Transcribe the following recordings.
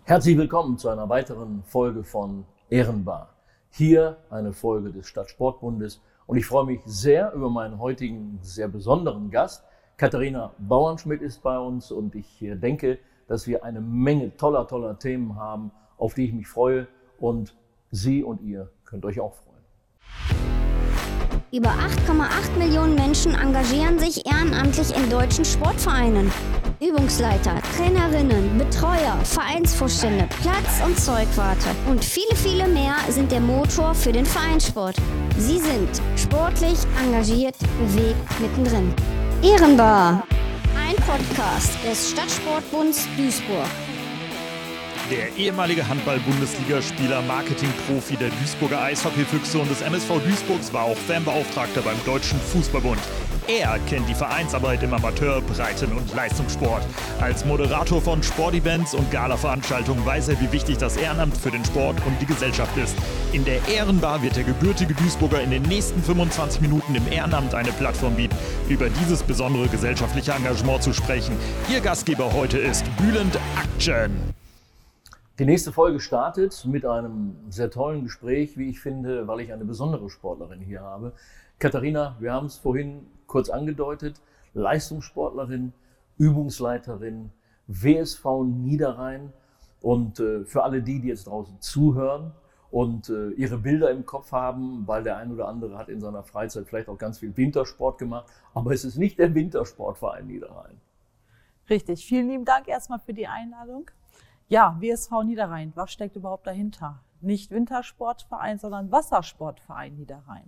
Herzlich willkommen zu einer weiteren Folge von Ehrenbar. Hier eine Folge des Stadtsportbundes und ich freue mich sehr über meinen heutigen sehr besonderen Gast. Katharina Bauernschmidt ist bei uns und ich denke, dass wir eine Menge toller Themen haben, auf die ich mich freue und Sie und ihr könnt euch auch freuen. Über 8,8 Millionen Menschen engagieren sich ehrenamtlich in deutschen Sportvereinen. Übungsleiter, Trainerinnen, Betreuer, Vereinsvorstände, Platz- und Zeugwarte und viele mehr sind der Motor für den Vereinssport. Sie sind sportlich, engagiert, bewegt, mittendrin. Ehrenbar, ein Podcast des Stadtsportbunds Duisburg. Der ehemalige Handball-Bundesligaspieler, Marketingprofi der Duisburger Eishockeyfüchse und des MSV Duisburgs war auch Fanbeauftragter beim Deutschen Fußballbund. Er kennt die Vereinsarbeit im Amateur-, Breiten- und Leistungssport. Als Moderator von Sportevents und Gala-Veranstaltungen weiß er, wie wichtig das Ehrenamt für den Sport und die Gesellschaft ist. In der Ehrenbar wird der gebürtige Duisburger in den nächsten 25 Minuten im Ehrenamt eine Plattform bieten, über dieses besondere gesellschaftliche Engagement zu sprechen. Ihr Gastgeber heute ist Bülent Akçen. Die nächste Folge startet mit einem sehr tollen Gespräch, wie ich finde, weil ich eine besondere Sportlerin hier habe. Katharina, wir haben es vorhin kurz angedeutet, Leistungssportlerin, Übungsleiterin, WSV Niederrhein und für alle die jetzt draußen zuhören und ihre Bilder im Kopf haben, weil der ein oder andere hat in seiner Freizeit vielleicht auch ganz viel Wintersport gemacht, aber es ist nicht der Wintersportverein Niederrhein. Richtig, vielen lieben Dank erstmal für die Einladung. Ja, WSV Niederrhein, was steckt überhaupt dahinter? Nicht Wintersportverein, sondern Wassersportverein Niederrhein.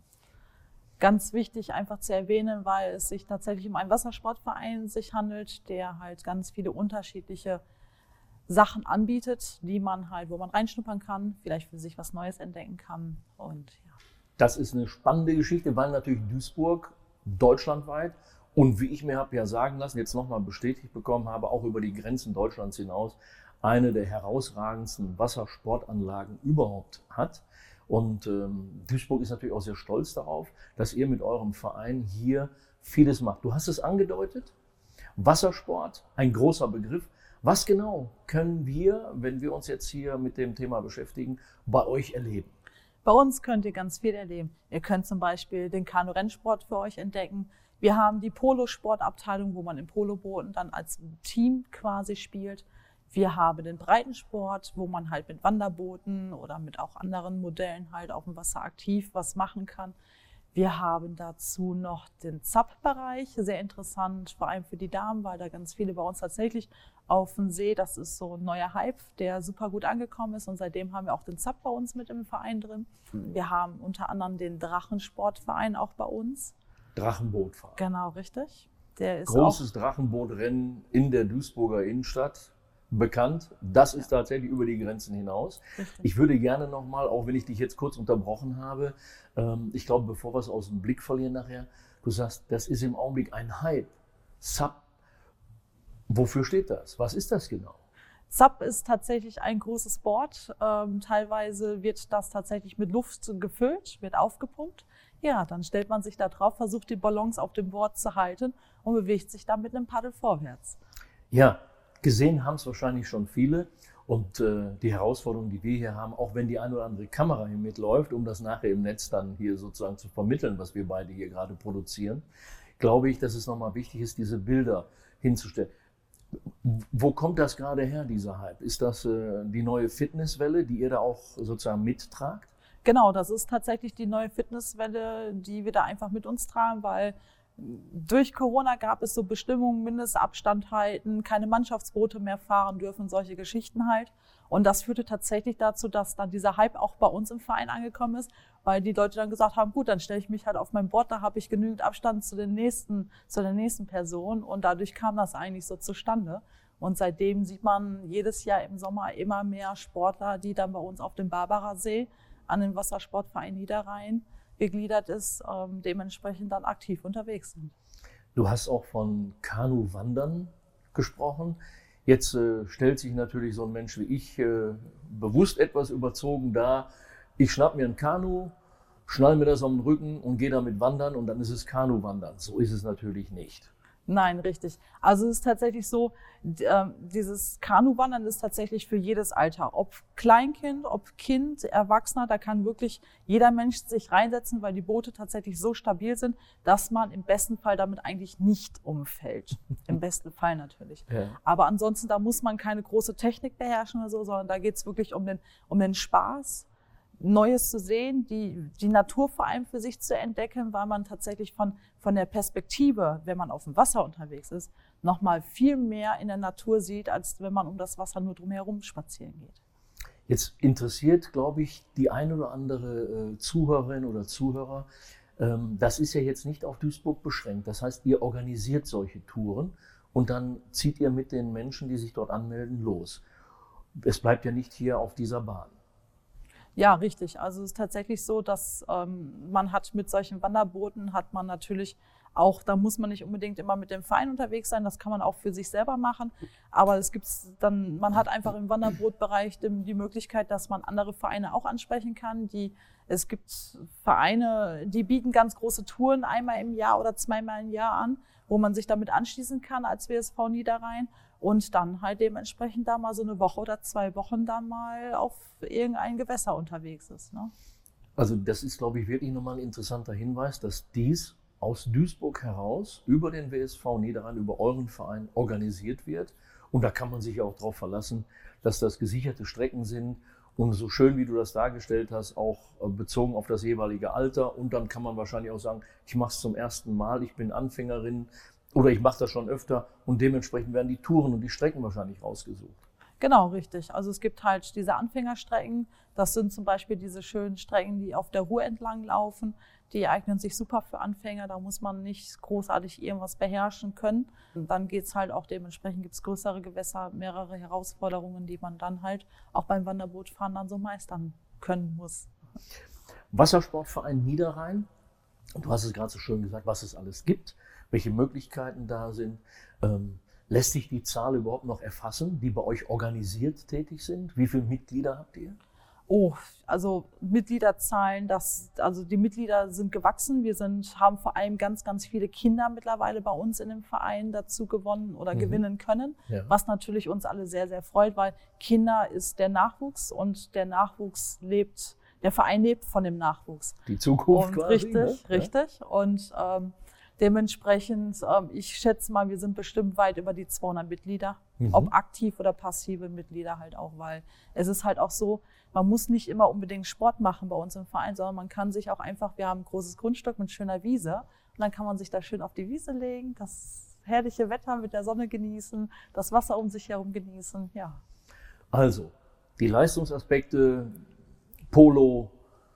Ganz wichtig einfach zu erwähnen, weil es sich tatsächlich um einen Wassersportverein handelt, der halt ganz viele unterschiedliche Sachen anbietet, die man halt, wo man reinschnuppern kann, vielleicht für sich was Neues entdecken kann und ja. Das ist eine spannende Geschichte, weil natürlich Duisburg deutschlandweit und wie ich mir habe ja sagen lassen, jetzt nochmal bestätigt bekommen habe, auch über die Grenzen Deutschlands hinaus, eine der herausragendsten Wassersportanlagen überhaupt hat. Und Duisburg ist natürlich auch sehr stolz darauf, dass ihr mit eurem Verein hier vieles macht. Du hast es angedeutet, Wassersport, ein großer Begriff. Was genau können wir, wenn wir uns jetzt hier mit dem Thema beschäftigen, bei euch erleben? Bei uns könnt ihr ganz viel erleben. Ihr könnt zum Beispiel den Kanu-Rennsport für euch entdecken. Wir haben die Polosportabteilung, wo man im Polobooten dann als Team quasi spielt. Wir haben den Breitensport, wo man halt mit Wanderbooten oder mit auch anderen Modellen halt auf dem Wasser aktiv was machen kann. Wir haben dazu noch den ZAP-Bereich, sehr interessant, vor allem für die Damen, weil da ganz viele bei uns tatsächlich auf dem See, das ist so ein neuer Hype, der super gut angekommen ist und seitdem haben wir auch den ZAP bei uns mit im Verein drin. Wir haben unter anderem den Drachensportverein auch bei uns. Drachenbootverein. Genau, richtig. Der ist großes Drachenbootrennen in der Duisburger Innenstadt. Bekannt. Das ist tatsächlich über die Grenzen hinaus. Richtig. Ich würde gerne nochmal, auch wenn ich dich jetzt kurz unterbrochen habe, ich glaube, bevor wir es aus dem Blick verlieren nachher, du sagst, das ist im Augenblick ein Hype. SUP, wofür steht das? Was ist das genau? SUP ist tatsächlich ein großes Board. Teilweise wird das tatsächlich mit Luft gefüllt, wird aufgepumpt. Ja, dann stellt man sich da drauf, versucht die Balance auf dem Board zu halten und bewegt sich dann mit einem Paddel vorwärts. Ja. Gesehen haben es wahrscheinlich schon viele und die Herausforderung, die wir hier haben, auch wenn die eine oder andere Kamera hier mitläuft, um das nachher im Netz dann hier sozusagen zu vermitteln, was wir beide hier gerade produzieren, glaube ich, dass es nochmal wichtig ist, diese Bilder hinzustellen. Wo kommt das gerade her, dieser Hype? Ist das die neue Fitnesswelle, die ihr da auch sozusagen mittragt? Genau, das ist tatsächlich die neue Fitnesswelle, die wir da einfach mit uns tragen, weil durch Corona gab es so Bestimmungen, Mindestabstand halten, keine Mannschaftsboote mehr fahren dürfen, solche Geschichten halt. Und das führte tatsächlich dazu, dass dann dieser Hype auch bei uns im Verein angekommen ist, weil die Leute dann gesagt haben, gut, dann stelle ich mich halt auf mein Board, da habe ich genügend Abstand zu der nächsten Person und dadurch kam das eigentlich so zustande. Und seitdem sieht man jedes Jahr im Sommer immer mehr Sportler, die dann bei uns auf dem Barbarer See an den Wassersportverein Niederrhein gegliedert ist, dementsprechend dann aktiv unterwegs sind. Du hast auch von Kanu-Wandern gesprochen. Jetzt stellt sich natürlich so ein Mensch wie ich bewusst etwas überzogen dar. Ich schnapp mir ein Kanu, schnall mir das um den Rücken und gehe damit wandern und dann ist es Kanuwandern. So ist es natürlich nicht. Nein, richtig. Also es ist tatsächlich so, dieses Kanuwandern ist tatsächlich für jedes Alter. Ob Kleinkind, ob Kind, Erwachsener, da kann wirklich jeder Mensch sich reinsetzen, weil die Boote tatsächlich so stabil sind, dass man im besten Fall damit eigentlich nicht umfällt. Im besten Fall natürlich. Ja. Aber ansonsten, da muss man keine große Technik beherrschen oder so, sondern da geht es wirklich um den Spaß, Neues zu sehen, die Natur vor allem für sich zu entdecken, weil man tatsächlich von der Perspektive, wenn man auf dem Wasser unterwegs ist, nochmal viel mehr in der Natur sieht, als wenn man um das Wasser nur drumherum spazieren geht. Jetzt interessiert, glaube ich, die ein oder andere Zuhörerin oder Zuhörer, das ist ja jetzt nicht auf Duisburg beschränkt. Das heißt, ihr organisiert solche Touren und dann zieht ihr mit den Menschen, die sich dort anmelden, los. Es bleibt ja nicht hier auf dieser Bahn. Ja, richtig. Also es ist tatsächlich so, dass man hat mit solchen Wanderbooten, hat man natürlich auch, da muss man nicht unbedingt immer mit dem Verein unterwegs sein, das kann man auch für sich selber machen. Aber es gibt's dann, man hat einfach im Wanderbootbereich die Möglichkeit, dass man andere Vereine auch ansprechen kann. Es gibt Vereine, die bieten ganz große Touren einmal im Jahr oder zweimal im Jahr an, wo man sich damit anschließen kann als WSV Niederrhein. Und dann halt dementsprechend da mal so eine Woche oder 2 Wochen dann mal auf irgendein Gewässer unterwegs ist. Ne? Also das ist, glaube ich, wirklich nochmal ein interessanter Hinweis, dass dies aus Duisburg heraus über den WSV Niederrhein, über euren Verein organisiert wird. Und da kann man sich auch darauf verlassen, dass das gesicherte Strecken sind. Und so schön, wie du das dargestellt hast, auch bezogen auf das jeweilige Alter. Und dann kann man wahrscheinlich auch sagen, ich mache es zum ersten Mal, ich bin Anfängerin. Oder ich mache das schon öfter und dementsprechend werden die Touren und die Strecken wahrscheinlich rausgesucht. Genau, richtig. Also es gibt halt diese Anfängerstrecken. Das sind zum Beispiel diese schönen Strecken, die auf der Ruhr entlang laufen. Die eignen sich super für Anfänger. Da muss man nicht großartig irgendwas beherrschen können. Und dann geht's halt auch dementsprechend, gibt's größere Gewässer, mehrere Herausforderungen, die man dann halt auch beim Wanderbootfahren dann so meistern können muss. Wassersportverein Niederrhein. Du hast es gerade so schön gesagt, was es alles gibt, welche Möglichkeiten da sind. Lässt sich die Zahl überhaupt noch erfassen, die bei euch organisiert tätig sind? Wie viele Mitglieder habt ihr? Oh, also Mitgliederzahlen, also die Mitglieder sind gewachsen. Wir haben vor allem ganz, ganz viele Kinder mittlerweile bei uns in dem Verein dazu gewonnen oder gewinnen können, Ja. was natürlich uns alle sehr, sehr freut, weil Kinder ist der Nachwuchs und der Verein lebt von dem Nachwuchs. Die Zukunft Und quasi. richtig, ne? richtig. Und dementsprechend, ich schätze mal, wir sind bestimmt weit über die 200 Mitglieder, ob aktiv oder passive Mitglieder halt auch, weil es ist halt auch so, man muss nicht immer unbedingt Sport machen bei uns im Verein, sondern man kann sich auch einfach, wir haben ein großes Grundstück mit schöner Wiese und dann kann man sich da schön auf die Wiese legen, das herrliche Wetter mit der Sonne genießen, das Wasser um sich herum genießen, ja. Also, die Leistungsaspekte, Polo,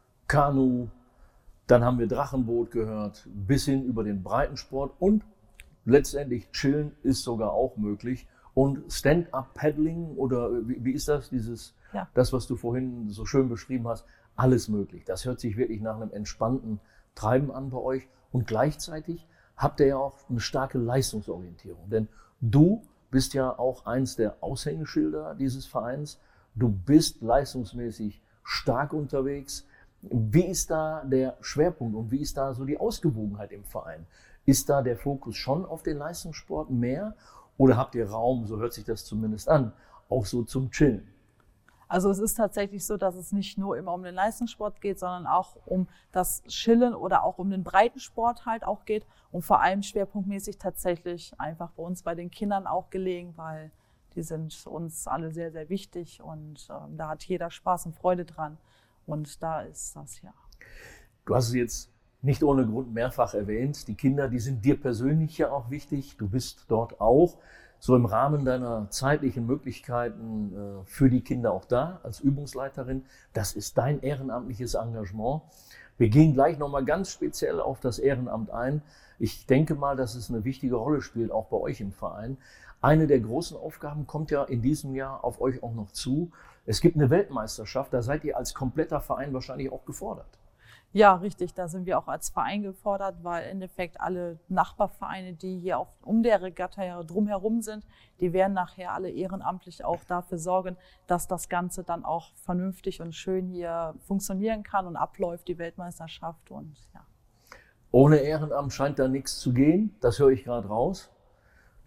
Kanu, dann haben wir Drachenboot gehört, bis hin über den Breitensport und letztendlich Chillen ist sogar auch möglich. Und Stand-up-Paddling oder wie ist das, Ja. das, was du vorhin so schön beschrieben hast, alles möglich. Das hört sich wirklich nach einem entspannten Treiben an bei euch. Und gleichzeitig habt ihr ja auch eine starke Leistungsorientierung. Denn du bist ja auch eins der Aushängeschilder dieses Vereins. Du bist leistungsmäßig stark unterwegs. Wie ist da der Schwerpunkt und wie ist da so die Ausgewogenheit im Verein? Ist da der Fokus schon auf den Leistungssport mehr oder habt ihr Raum, so hört sich das zumindest an, auch so zum Chillen? Also es ist tatsächlich so, dass es nicht nur immer um den Leistungssport geht, sondern auch um das Chillen oder auch um den Breitensport halt auch geht und vor allem schwerpunktmäßig tatsächlich einfach bei uns bei den Kindern auch gelegen, weil die sind uns alle sehr, sehr wichtig und da hat jeder Spaß und Freude dran. Und da ist das, ja. Du hast es jetzt nicht ohne Grund mehrfach erwähnt. Die Kinder, die sind dir persönlich ja auch wichtig. Du bist dort auch so im Rahmen deiner zeitlichen Möglichkeiten für die Kinder auch da als Übungsleiterin. Das ist dein ehrenamtliches Engagement. Wir gehen gleich nochmal ganz speziell auf das Ehrenamt ein. Ich denke mal, dass es eine wichtige Rolle spielt, auch bei euch im Verein. Eine der großen Aufgaben kommt ja in diesem Jahr auf euch auch noch zu. Es gibt eine Weltmeisterschaft, da seid ihr als kompletter Verein wahrscheinlich auch gefordert. Ja, richtig, da sind wir auch als Verein gefordert, weil im Endeffekt alle Nachbarvereine, die hier um der Regatta drumherum sind, die werden nachher alle ehrenamtlich auch dafür sorgen, dass das Ganze dann auch vernünftig und schön hier funktionieren kann und abläuft, die Weltmeisterschaft und ja. Ohne Ehrenamt scheint da nichts zu gehen, das höre ich gerade raus.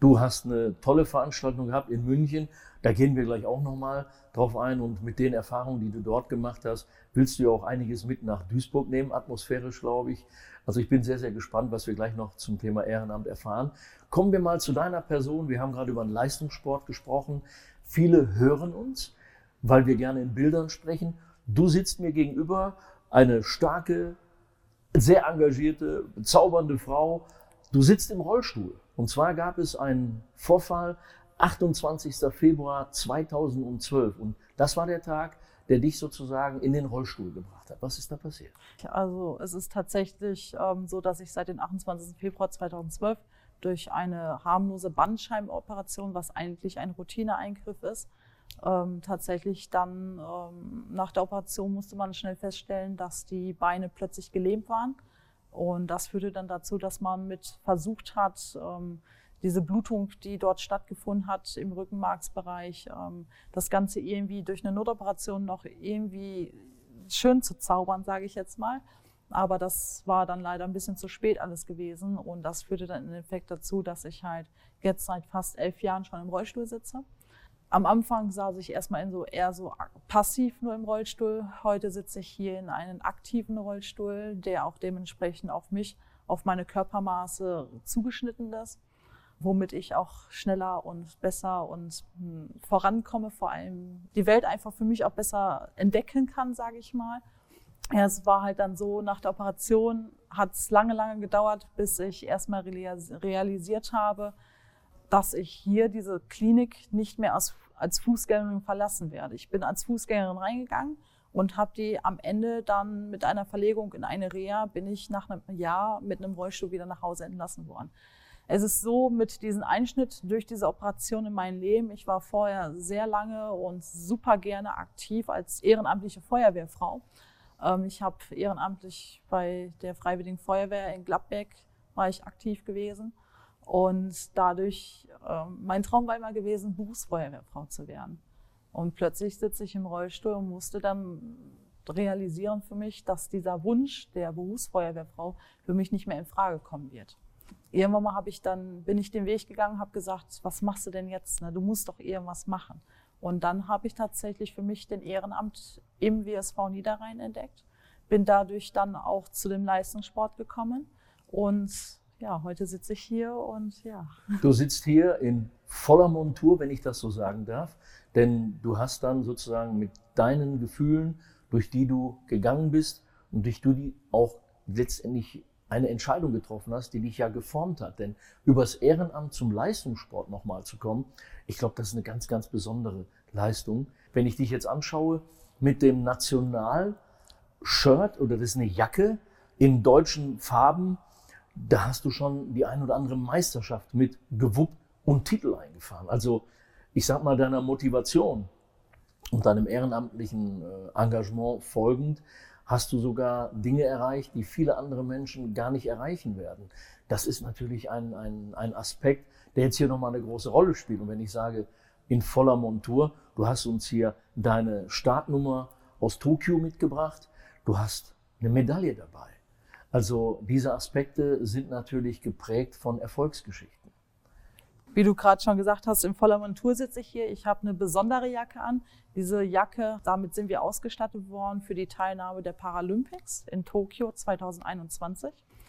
Du hast eine tolle Veranstaltung gehabt in München. Da gehen wir gleich auch nochmal drauf ein. Und mit den Erfahrungen, die du dort gemacht hast, willst du ja auch einiges mit nach Duisburg nehmen, atmosphärisch, glaube ich. Also ich bin sehr, sehr gespannt, was wir gleich noch zum Thema Ehrenamt erfahren. Kommen wir mal zu deiner Person. Wir haben gerade über den Leistungssport gesprochen. Viele hören uns, weil wir gerne in Bildern sprechen. Du sitzt mir gegenüber, eine starke, sehr engagierte, bezaubernde Frau. Du sitzt im Rollstuhl. Und zwar gab es einen Vorfall, 28. Februar 2012. Und das war der Tag, der dich sozusagen in den Rollstuhl gebracht hat. Was ist da passiert? Also es ist tatsächlich so, dass ich seit dem 28. Februar 2012 durch eine harmlose Bandscheibenoperation, was eigentlich ein Routineeingriff ist, tatsächlich dann nach der Operation musste man schnell feststellen, dass die Beine plötzlich gelähmt waren. Und das führte dann dazu, dass man versucht hat, diese Blutung, die dort stattgefunden hat im Rückenmarksbereich, das Ganze irgendwie durch eine Notoperation noch irgendwie schön zu zaubern, sage ich jetzt mal. Aber das war dann leider ein bisschen zu spät alles gewesen. Und das führte dann im Endeffekt dazu, dass ich halt jetzt seit fast 11 Jahren schon im Rollstuhl sitze. Am Anfang saß ich erstmal eher so passiv nur im Rollstuhl. Heute sitze ich hier in einem aktiven Rollstuhl, der auch dementsprechend auf mich, auf meine Körpermaße zugeschnitten ist, womit ich auch schneller und besser und vorankomme, vor allem die Welt einfach für mich auch besser entdecken kann, sage ich mal. Ja, es war halt dann so, nach der Operation hat es lange, lange gedauert, bis ich erstmal realisiert habe, dass ich hier diese Klinik nicht mehr als Fußgängerin verlassen werde. Ich bin als Fußgängerin reingegangen und habe die am Ende dann mit einer Verlegung in eine Reha, bin ich nach einem Jahr mit einem Rollstuhl wieder nach Hause entlassen worden. Es ist so, mit diesem Einschnitt durch diese Operation in meinem Leben, ich war vorher sehr lange und super gerne aktiv als ehrenamtliche Feuerwehrfrau. Ich habe ehrenamtlich bei der Freiwilligen Feuerwehr in Gladbeck war ich aktiv gewesen. Und dadurch, mein Traum war immer gewesen, Berufsfeuerwehrfrau zu werden. Und plötzlich sitze ich im Rollstuhl und musste dann realisieren für mich, dass dieser Wunsch der Berufsfeuerwehrfrau für mich nicht mehr in Frage kommen wird. Irgendwann mal bin ich den Weg gegangen, habe gesagt, was machst du denn jetzt? Du musst doch irgendwas machen. Und dann habe ich tatsächlich für mich den Ehrenamt im WSV Niederrhein entdeckt, bin dadurch dann auch zu dem Leistungssport gekommen und ja, heute sitze ich hier und ja. Du sitzt hier in voller Montur, wenn ich das so sagen darf, denn du hast dann sozusagen mit deinen Gefühlen, durch die du gegangen bist und durch die auch letztendlich eine Entscheidung getroffen hast, die dich ja geformt hat. Denn übers Ehrenamt zum Leistungssport nochmal zu kommen, ich glaube, das ist eine ganz, ganz besondere Leistung. Wenn ich dich jetzt anschaue mit dem National-Shirt oder das ist eine Jacke in deutschen Farben, da hast du schon die ein oder andere Meisterschaft mit gewuppt und Titel eingefahren. Also ich sag mal, deiner Motivation und deinem ehrenamtlichen Engagement folgend hast du sogar Dinge erreicht, die viele andere Menschen gar nicht erreichen werden. Das ist natürlich ein Aspekt, der jetzt hier nochmal eine große Rolle spielt. Und wenn ich sage, in voller Montur, du hast uns hier deine Startnummer aus Tokio mitgebracht, du hast eine Medaille dabei. Also diese Aspekte sind natürlich geprägt von Erfolgsgeschichten. Wie du gerade schon gesagt hast, in voller Montur sitze ich hier. Ich habe eine besondere Jacke an. Diese Jacke, damit sind wir ausgestattet worden für die Teilnahme der Paralympics in Tokio 2021.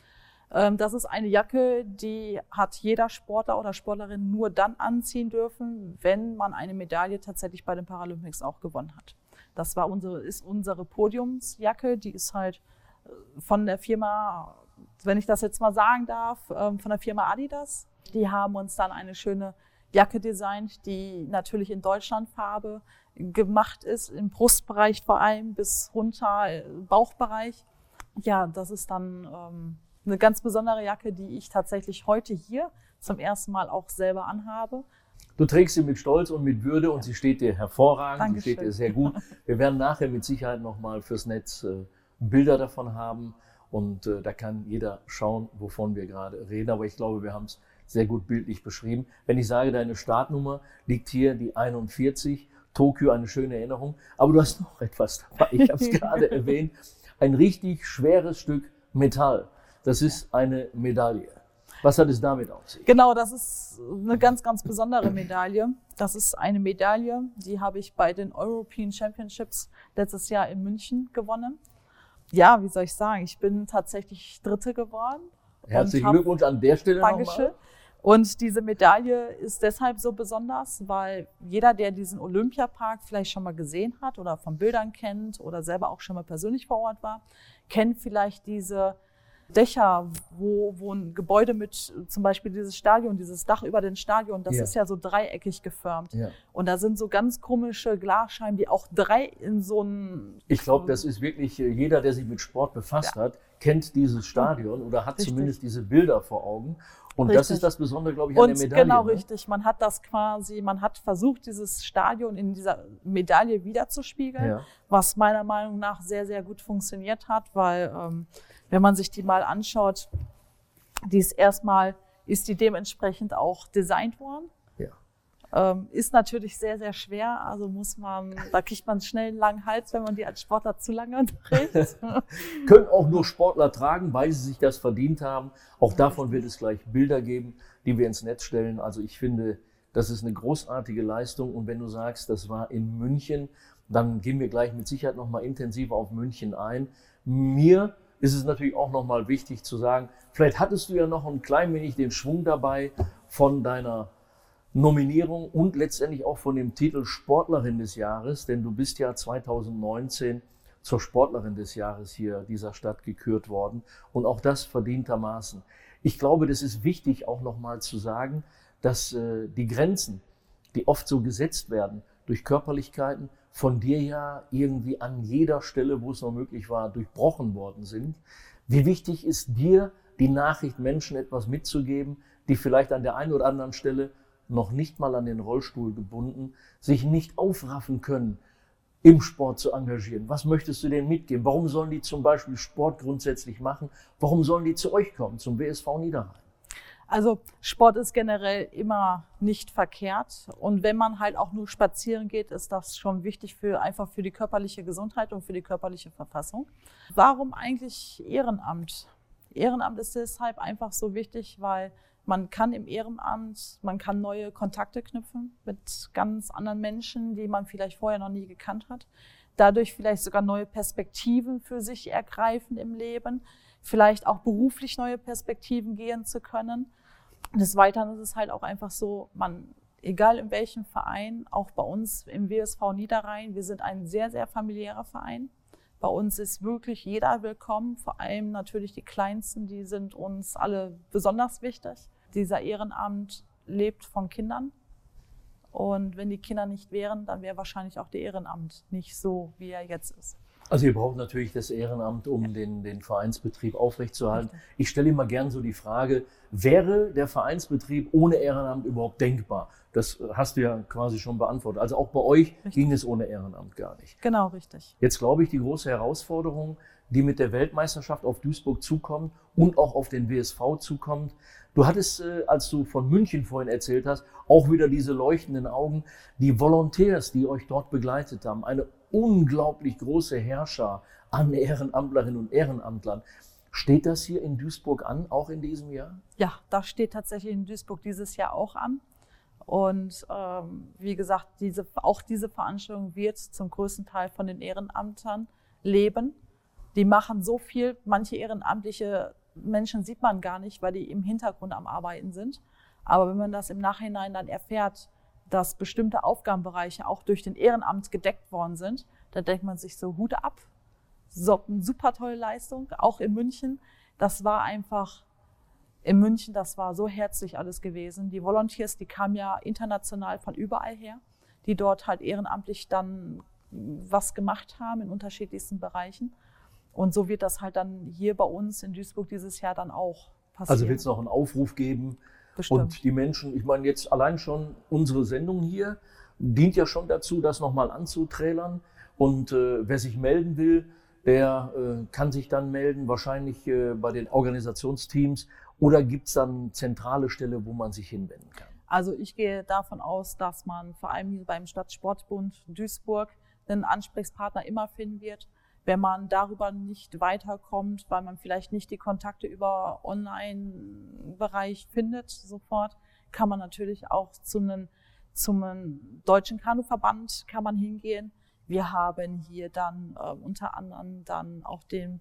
Das ist eine Jacke, die hat jeder Sportler oder Sportlerin nur dann anziehen dürfen, wenn man eine Medaille tatsächlich bei den Paralympics auch gewonnen hat. Das ist unsere Podiumsjacke, die ist halt von der Firma, wenn ich das jetzt mal sagen darf, von der Firma Adidas. Die haben uns dann eine schöne Jacke designt, die natürlich in Deutschlandfarbe gemacht ist, im Brustbereich vor allem bis runter, Bauchbereich. Ja, das ist dann eine ganz besondere Jacke, die ich tatsächlich heute hier zum ersten Mal auch selber anhabe. Du trägst sie mit Stolz und mit Würde und sie steht dir hervorragend, Dankeschön. Sie steht dir sehr gut. Wir werden nachher mit Sicherheit nochmal fürs Netz Bilder davon haben und da kann jeder schauen, wovon wir gerade reden. Aber ich glaube, wir haben es sehr gut bildlich beschrieben. Wenn ich sage, deine Startnummer liegt hier, die 41, Tokio, eine schöne Erinnerung. Aber du hast noch etwas dabei, ich habe es gerade erwähnt, ein richtig schweres Stück Metall. Das ist eine Medaille. Was hat es damit auf sich? Genau, das ist eine ganz, ganz besondere Medaille. Das ist eine Medaille, die habe ich bei den European Championships letztes Jahr in München gewonnen. Ja, wie soll ich sagen, ich bin tatsächlich Dritte geworden. Herzlichen Glückwunsch an der Stelle Dankeschön. nochmal. Und diese Medaille ist deshalb so besonders, weil jeder, der diesen Olympiapark vielleicht schon mal gesehen hat oder von Bildern kennt oder selber auch schon mal persönlich vor Ort war, kennt vielleicht diese Dächer, wo ein Gebäude mit, zum Beispiel dieses Stadion, dieses Dach über dem Stadion, das ist ja so dreieckig geförmt. Ja. Und da sind so ganz komische Glasscheiben, die auch drei in so einem... Ich glaube, das ist wirklich, jeder, der sich mit Sport befasst hat, kennt dieses Stadion oder hat zumindest diese Bilder vor Augen. Und das ist das Besondere, glaube ich, an der Medaille. Genau, richtig. Man hat man hat versucht, dieses Stadion in dieser Medaille wiederzuspiegeln, was meiner Meinung nach sehr, sehr gut funktioniert hat, weil wenn man sich die mal anschaut, ist die dementsprechend auch designt worden. Ist natürlich sehr, sehr schwer, also da kriegt man schnell einen langen Hals, wenn man die als Sportler zu lange trägt. Können auch nur Sportler tragen, weil sie sich das verdient haben. Auch davon wird es gleich Bilder geben, die wir ins Netz stellen. Also ich finde, das ist eine großartige Leistung. Und wenn du sagst, das war in München, dann gehen wir gleich mit Sicherheit nochmal intensiver auf München ein. Mir ist es natürlich auch nochmal wichtig zu sagen, vielleicht hattest du ja noch ein klein wenig den Schwung dabei von deiner Nominierung und letztendlich auch von dem Titel Sportlerin des Jahres, denn du bist ja 2019 zur Sportlerin des Jahres hier dieser Stadt gekürt worden und auch das verdientermaßen. Ich glaube, das ist wichtig auch nochmal zu sagen, dass die Grenzen, die oft so gesetzt werden durch Körperlichkeiten, von dir ja irgendwie an jeder Stelle, wo es noch möglich war, durchbrochen worden sind. Wie wichtig ist dir die Nachricht, Menschen etwas mitzugeben, die vielleicht an der einen oder anderen Stelle noch nicht mal an den Rollstuhl gebunden, sich nicht aufraffen können, im Sport zu engagieren. Was möchtest du denen mitgeben? Warum sollen die zum Beispiel Sport grundsätzlich machen? Warum sollen die zu euch kommen, zum WSV Niederrhein? Also Sport ist generell immer nicht verkehrt. Und wenn man halt auch nur spazieren geht, ist das schon wichtig einfach für die körperliche Gesundheit und für die körperliche Verfassung. Warum eigentlich Ehrenamt? Ehrenamt ist deshalb einfach so wichtig, weil man kann im Ehrenamt, man kann neue Kontakte knüpfen mit ganz anderen Menschen, die man vielleicht vorher noch nie gekannt hat. Dadurch vielleicht sogar neue Perspektiven für sich ergreifen im Leben, vielleicht auch beruflich neue Perspektiven gehen zu können. Des Weiteren ist es halt auch einfach so, egal in welchem Verein, auch bei uns im WSV Niederrhein, wir sind ein sehr, sehr familiärer Verein. Bei uns ist wirklich jeder willkommen, vor allem natürlich die Kleinsten, die sind uns alle besonders wichtig. Dieser Ehrenamt lebt von Kindern und wenn die Kinder nicht wären, dann wäre wahrscheinlich auch der Ehrenamt nicht so, wie er jetzt ist. Also ihr braucht natürlich das Ehrenamt, um den Vereinsbetrieb aufrechtzuerhalten. Ich stelle immer gern so die Frage, wäre der Vereinsbetrieb ohne Ehrenamt überhaupt denkbar? Das hast du ja quasi schon beantwortet. Also auch bei euch ging es ohne Ehrenamt gar nicht. Genau, richtig. Jetzt glaube ich, die große Herausforderung, die mit der Weltmeisterschaft auf Duisburg zukommt und auch auf den WSV zukommt. Du hattest, als du von München vorhin erzählt hast, auch wieder diese leuchtenden Augen, die Volontärs, die euch dort begleitet haben, eine unglaublich große Herrscher an Ehrenamtlerinnen und Ehrenamtlern. Steht das hier in Duisburg an, auch in diesem Jahr? Ja, das steht tatsächlich in Duisburg dieses Jahr auch an. Und wie gesagt, auch diese Veranstaltung wird zum größten Teil von den Ehrenamtern leben. Die machen so viel, manche ehrenamtliche Menschen sieht man gar nicht, weil die im Hintergrund am Arbeiten sind. Aber wenn man das im Nachhinein dann erfährt, dass bestimmte Aufgabenbereiche auch durch den Ehrenamt gedeckt worden sind, dann denkt man sich so, Hut ab. So eine super tolle Leistung, auch in München. Das war so herzlich alles gewesen. Die Volunteers, die kamen ja international von überall her, die dort halt ehrenamtlich dann was gemacht haben in unterschiedlichsten Bereichen. Und so wird das halt dann hier bei uns in Duisburg dieses Jahr dann auch passieren. Also wird es noch einen Aufruf geben? Bestimmt. Und die Menschen, ich meine jetzt allein schon unsere Sendung hier, dient ja schon dazu, das nochmal anzutrailern. Und wer sich melden will, der kann sich dann melden, wahrscheinlich bei den Organisationsteams. Oder gibt es dann zentrale Stelle, wo man sich hinwenden kann? Also ich gehe davon aus, dass man vor allem beim Stadtsportbund Duisburg einen Ansprechpartner immer finden wird. Wenn man darüber nicht weiterkommt, weil man vielleicht nicht die Kontakte über Online-Bereich findet sofort, kann man natürlich auch zum Deutschen Kanuverband kann man hingehen. Wir haben hier dann unter anderem dann auch den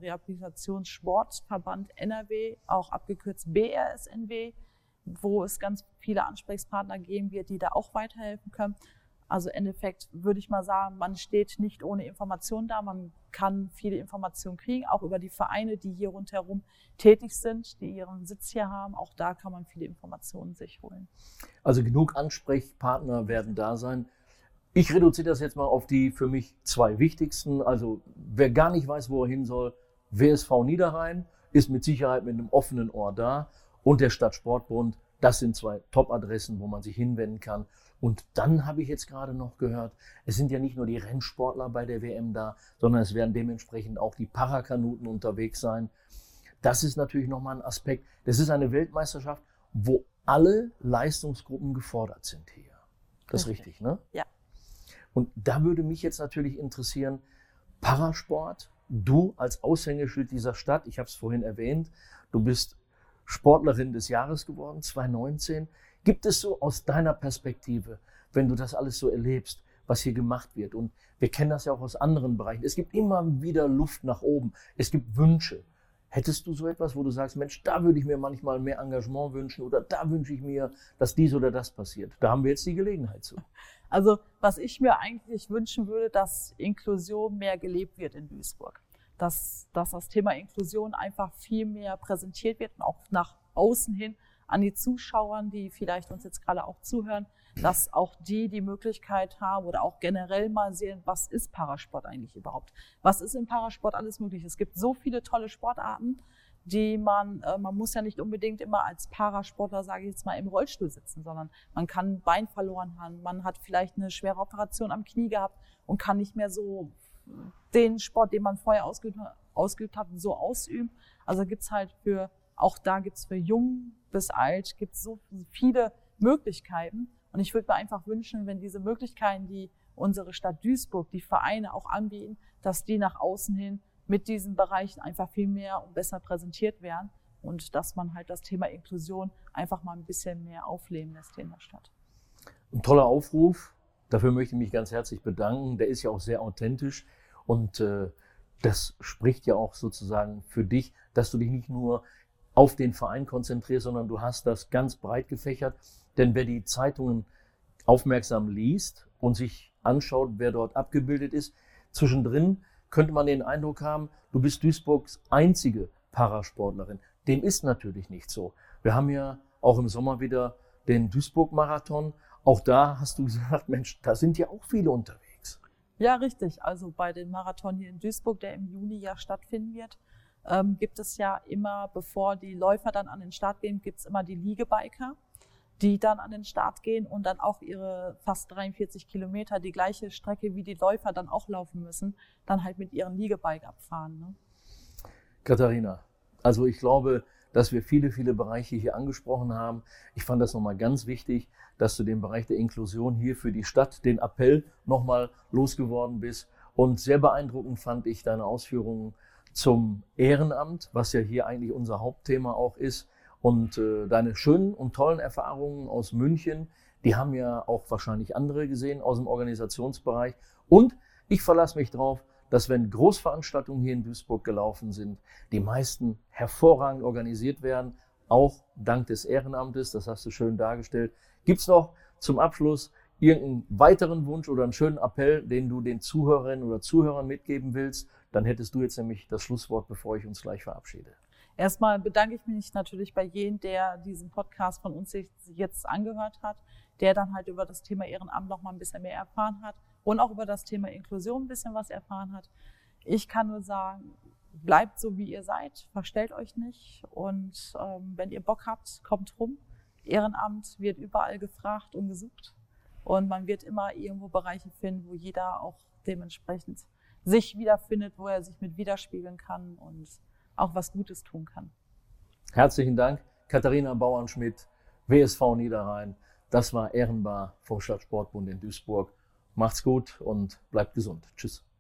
Behindertenrehabilitationssportverband NRW, auch abgekürzt BRSNW, wo es ganz viele Ansprechpartner geben wird, die da auch weiterhelfen können. Also im Endeffekt würde ich mal sagen, man steht nicht ohne Informationen da. Man kann viele Informationen kriegen, auch über die Vereine, die hier rundherum tätig sind, die ihren Sitz hier haben. Auch da kann man viele Informationen sich holen. Also genug Ansprechpartner werden da sein. Ich reduziere das jetzt mal auf die für mich 2 wichtigsten. Also wer gar nicht weiß, wo er hin soll, WSV Niederrhein ist mit Sicherheit mit einem offenen Ohr da. Und der Stadtsportbund, das sind 2 Top-Adressen, wo man sich hinwenden kann. Und dann habe ich jetzt gerade noch gehört, es sind ja nicht nur die Rennsportler bei der WM da, sondern es werden dementsprechend auch die Parakanuten unterwegs sein. Das ist natürlich nochmal ein Aspekt. Das ist eine Weltmeisterschaft, wo alle Leistungsgruppen gefordert sind hier. Das ist richtig, ne? Ja. Und da würde mich jetzt natürlich interessieren, Parasport, du als Aushängeschild dieser Stadt, ich habe es vorhin erwähnt, du bist Sportlerin des Jahres geworden, 2019. Gibt es so aus deiner Perspektive, wenn du das alles so erlebst, was hier gemacht wird? Und wir kennen das ja auch aus anderen Bereichen. Es gibt immer wieder Luft nach oben. Es gibt Wünsche. Hättest du so etwas, wo du sagst, Mensch, da würde ich mir manchmal mehr Engagement wünschen oder da wünsche ich mir, dass dies oder das passiert? Da haben wir jetzt die Gelegenheit zu. Also was ich mir eigentlich wünschen würde, dass Inklusion mehr gelebt wird in Duisburg. Dass das Thema Inklusion einfach viel mehr präsentiert wird und auch nach außen hin an die Zuschauer, die vielleicht uns jetzt gerade auch zuhören, dass auch die Möglichkeit haben oder auch generell mal sehen, was ist Parasport eigentlich überhaupt? Was ist im Parasport alles möglich? Es gibt so viele tolle Sportarten, die man muss ja nicht unbedingt immer als Parasportler, sage ich jetzt mal, im Rollstuhl sitzen, sondern man kann ein Bein verloren haben, man hat vielleicht eine schwere Operation am Knie gehabt und kann nicht mehr so den Sport, den man vorher ausgeübt hat, so ausüben. Also gibt's halt auch da gibt's für jung bis alt, gibt's so viele Möglichkeiten. Und ich würde mir einfach wünschen, wenn diese Möglichkeiten, die unsere Stadt Duisburg, die Vereine auch anbieten, dass die nach außen hin mit diesen Bereichen einfach viel mehr und besser präsentiert werden und dass man halt das Thema Inklusion einfach mal ein bisschen mehr aufleben lässt hier in der Stadt. Ein toller Aufruf. Dafür möchte ich mich ganz herzlich bedanken. Der ist ja auch sehr authentisch und das spricht ja auch sozusagen für dich, dass du dich nicht nur auf den Verein konzentrierst, sondern du hast das ganz breit gefächert. Denn wer die Zeitungen aufmerksam liest und sich anschaut, wer dort abgebildet ist, zwischendrin könnte man den Eindruck haben, du bist Duisburgs einzige Parasportlerin. Dem ist natürlich nicht so. Wir haben ja auch im Sommer wieder den Duisburg-Marathon. Auch da hast du gesagt, Mensch, da sind ja auch viele unterwegs. Ja, richtig. Also bei dem Marathon hier in Duisburg, der im Juni ja stattfinden wird, gibt es ja immer, bevor die Läufer dann an den Start gehen, gibt es immer die Liegebiker, die dann an den Start gehen und dann auch ihre fast 43 Kilometer, die gleiche Strecke wie die Läufer dann auch laufen müssen, dann halt mit ihren Liegebike abfahren. Ne? Katharina, also ich glaube, dass wir viele, viele Bereiche hier angesprochen haben. Ich fand das nochmal ganz wichtig, dass du den Bereich der Inklusion hier für die Stadt, den Appell nochmal losgeworden bist. Und sehr beeindruckend fand ich deine Ausführungen zum Ehrenamt, was ja hier eigentlich unser Hauptthema auch ist. Und deine schönen und tollen Erfahrungen aus München, die haben ja auch wahrscheinlich andere gesehen aus dem Organisationsbereich. Und ich verlasse mich drauf, dass wenn Großveranstaltungen hier in Duisburg gelaufen sind, die meisten hervorragend organisiert werden, auch dank des Ehrenamtes, das hast du schön dargestellt. Gibt es noch zum Abschluss irgendeinen weiteren Wunsch oder einen schönen Appell, den du den Zuhörerinnen oder Zuhörern mitgeben willst? Dann hättest du jetzt nämlich das Schlusswort, bevor ich uns gleich verabschiede. Erstmal bedanke ich mich natürlich bei jedem, der diesen Podcast von uns jetzt angehört hat, der dann halt über das Thema Ehrenamt noch mal ein bisschen mehr erfahren hat und auch über das Thema Inklusion ein bisschen was erfahren hat. Ich kann nur sagen, bleibt so, wie ihr seid, verstellt euch nicht und wenn ihr Bock habt, kommt rum. Ehrenamt wird überall gefragt und gesucht und man wird immer irgendwo Bereiche finden, wo jeder auch dementsprechend sich wiederfindet, wo er sich mit widerspiegeln kann und auch was Gutes tun kann. Herzlichen Dank, Katharina Bauernschmidt, WSV Niederrhein. Das war Ehrenbar vom Stadtsportbund in Duisburg. Macht's gut und bleibt gesund. Tschüss.